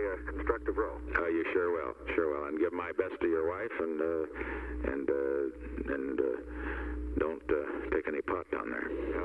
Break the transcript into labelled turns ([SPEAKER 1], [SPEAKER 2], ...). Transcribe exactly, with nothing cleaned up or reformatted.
[SPEAKER 1] a constructive role.
[SPEAKER 2] Uh, you sure will, sure will. And give my best to your wife, and uh, and uh, and uh, don't uh, take any pot down there.